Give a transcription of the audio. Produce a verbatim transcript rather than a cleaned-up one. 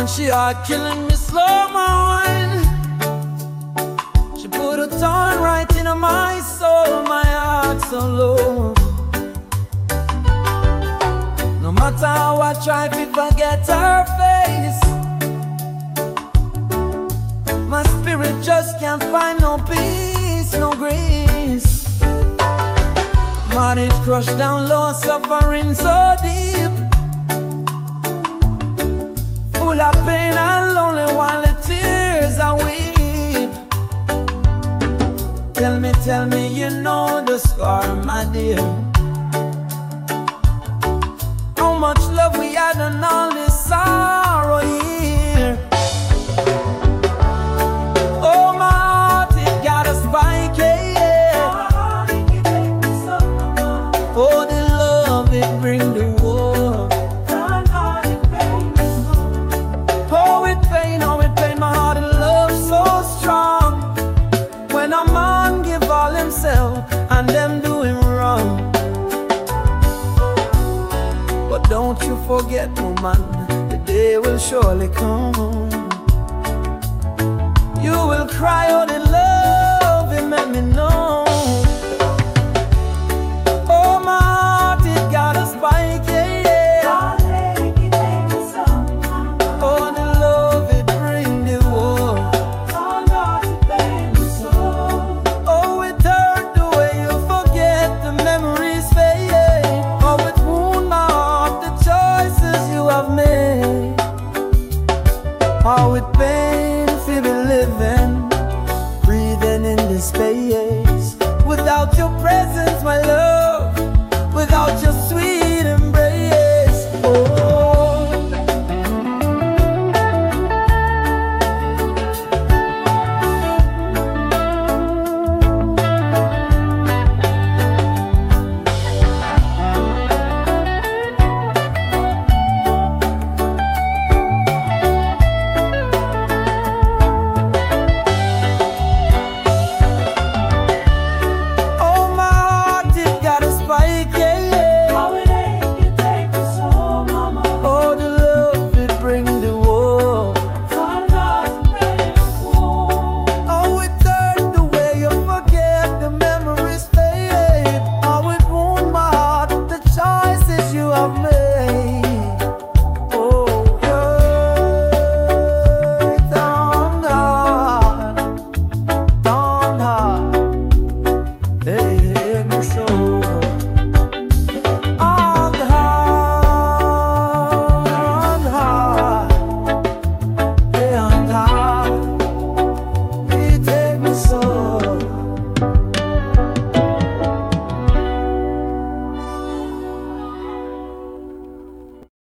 Woman, she are killing me slow, man. She put a thorn right into my soul, my heart so low. No matter how I try to forget her face, my spirit just can't find no peace, no grace. Man, it crushed down low, suffering so deep, full of pain and lonely while the tears I weep. Tell me, tell me, you know the scar, my dear. How much love we had and all this sorrow here. Oh, my heart, it got a spike, yeah. Oh, the love, it bring the war. Oh, it pain, oh, it pain, my heart and love so strong. When a man give all himself and them do him wrong. But don't you forget, woman, the day will surely come. You will cry out in love.